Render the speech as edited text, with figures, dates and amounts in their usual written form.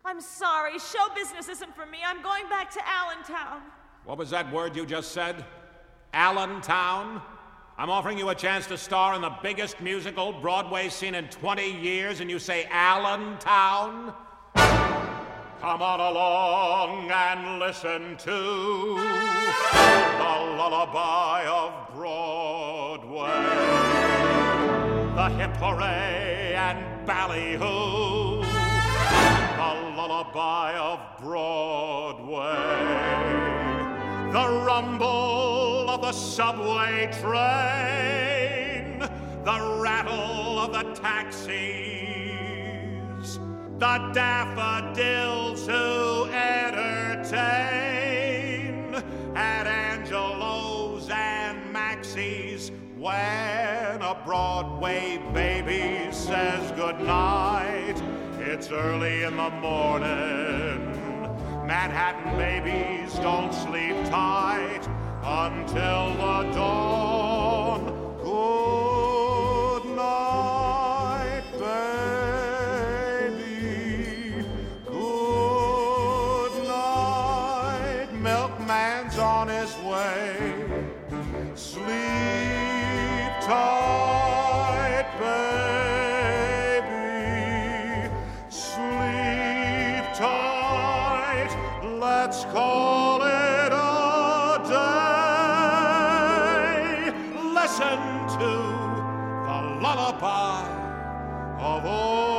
I'm sorry. Show business isn't for me. I'm going back to Allentown. What was that word you just said? Allentown? I'm offering you a chance to star in the biggest musical Broadway seen in 20 years, and you say Allentown? Come on along and listen to the lullaby of Broadway. The hip hooray and ballyhoo. The lullaby of Broadway. The rumble of the subway train. The rattle of the taxis. The daffodils who entertain at Angelo's and Maxie's when a Broadway baby says goodnight. It's early in the morning. Manhattan babies don't sleep tight until the dawn. Good night, baby. Good night. Milkman's on his way. Sleep tight, baby. Sleep tight. Let's call it a day. Listen to the lullaby of old.